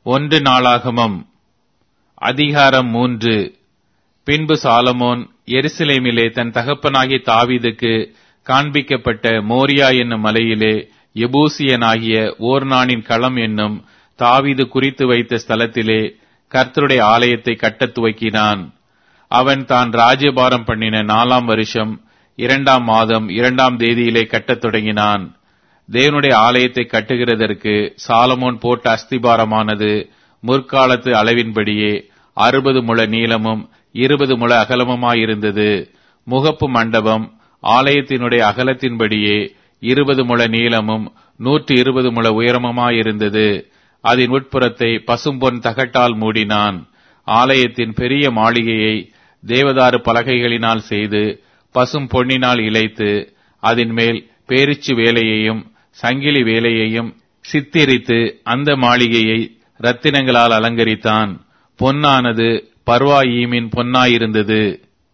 ஒன்று நாளாகமம் அதிகாரம் 3. பின்பு சாலமோன் எருசலேமிலே தன் தகப்பனாகிய தாவீதுக்கு காண்பிக்கப்பட்ட மோரியா என்னும் மலையிலே எபூசியனாகிய ஓர்னானின் களம் என்னும் தாவீது குறித்து வைத்த ஸ்தலத்திலே கர்த்தருடைய ஆலயத்தை கட்டத் துவக்கினான். அவன் தான் ராஜ்யபாரம் பண்ணின 4ஆம் வருஷம் 2ஆம் மாதம் 2ஆம் தேதியிலே கட்டத் தொடங்கினான். தேவனுடைய ஆலயத்தை கட்டுகிறதற்கு சாலமோன் போட்ட அஸ்திபாரமானது முற்காலத்து அளவின்படியே 60 முழ நீளமும் 20 முழ அகலமுமாயிருந்தது. முகப்பு மண்டபம் ஆலயத்தினுடைய அகலத்தின்படியே 20 முழ நீளமும் 120 முழ உயரமுமாயிருந்தது. அதன் உட்புறத்தை பசும்பொன் தகட்டால் மூடினான். ஆலயத்தின் பெரிய மாளிகையை தேவதாரு பலகைகளினால் செய்து பசும் பொன்னினால் இழைத்து அதன் மேல் பேரிச்சு வேலையையும் சங்கிலி வேலையையும் சித்திரித்து அந்த மாளிகையை இரத்தினங்களால் அலங்கரித்தான். பொன்னானது பர்வாயீமின் பொன்னாயிருந்தது.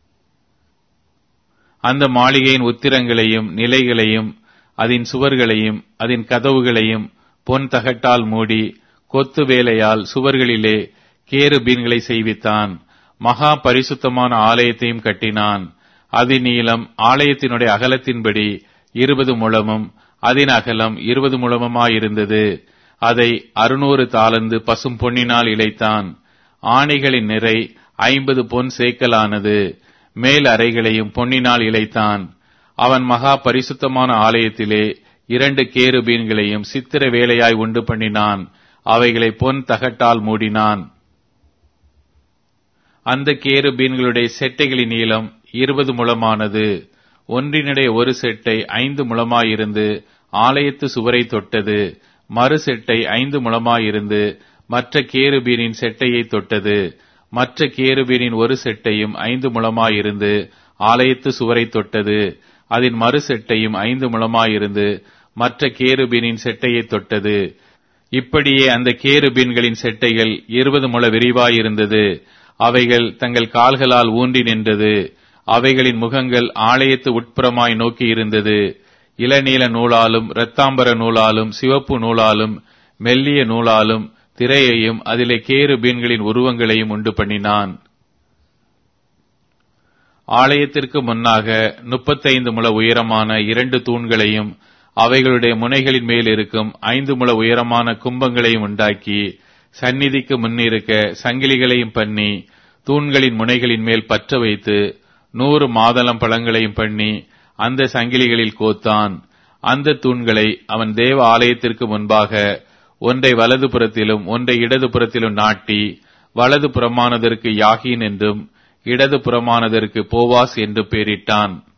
அந்த மாளிகையின் உத்திரங்களையும் நிலைகளையும் அதன் சுவர்களையும் அதன் கதவுகளையும் பொன் தகட்டால் மூடி கொத்து வேலையால் சுவர்களிலே கேருபீன்களை செய்வித்தான். மகா பரிசுத்தமான ஆலயத்தையும் கட்டினான். அதன் நீளம் ஆலயத்தினுடைய அகலத்தின்படி 20 முழமும் அதன் அகலம் 20 முழமுமாயிருந்தது. அதை 600 தாலந்து பசும் பொன்னினால் இழைத்தான். ஆணைகளின் நிறை 50 பொன் சேக்கலானது. மேல் அறைகளையும் பொன்னினால் இழைத்தான். அவன் மகா பரிசுத்தமான ஆலயத்திலே 2 கேருபீன்களையும் சித்திர வேலையாய் உண்டு பண்ணினான். அவைகளை பொன் தகட்டால் மூடினான். அந்த கேருபீன்களுடைய செட்டைகளின் நீளம் 20 முழமானது. ஒன்றினுடைய ஒரு செட்டை 5 முழமாயிருந்து ஆலயத்து சுவரை தொட்டது. மறு செட்டை 5 முழமாயிருந்து மற்ற கேருபீனின் செட்டையை தொட்டது. மற்ற கேருபீனின் ஒரு செட்டையும் 5 முழமாயிருந்து ஆலயத்து சுவரை தொட்டது. அதன் மறு செட்டையும் 5 முழமாயிருந்து மற்ற கேருபீனின் செட்டையை தொட்டது. இப்படியே அந்த கேருபீன்களின் செட்டைகள் 20 முழ விரிவாயிருந்தது. அவைகள் தங்கள் கால்களால் ஊன்றி நின்றது. அவைகளின் முகங்கள் ஆலயத்து உட்புறமாய் நோக்கி இருந்தது. இளநீல நூலாலும் இரத்தாம்பர நூலாலும் சிவப்பு நூலாலும் மெல்லிய நூலாலும் திரையையும் அதிலே கேருபீன்களின் உருவங்களையும் உண்டு பண்ணினான். ஆலயத்திற்கு முன்னாக 35 முழ உயரமான 2 தூண்களையும் அவைகளுடைய முனைகளின் மேல் இருக்கும் 5 முழ உயரமான கும்பங்களையும் உண்டாக்கி சந்நிதிக்கு முன்னிருக்க சங்கிலிகளையும் பண்ணி தூண்களின் முனைகளின் மேல் பற்ற வைத்து 100 மாதளம் பழங்களையும் பண்ணி அந்த சங்கிலிகளில் கோத்தான். அந்த தூண்களை அவன் தேவ ஆலயத்திற்கு முன்பாக ஒன்றை வலது புறத்திலும் ஒன்றை இடது புறத்திலும் நாட்டி வலது புறமானதற்கு யாகீன் என்றும் இடது புறமானதற்கு போவாஸ் என்று பெயரிட்டான்.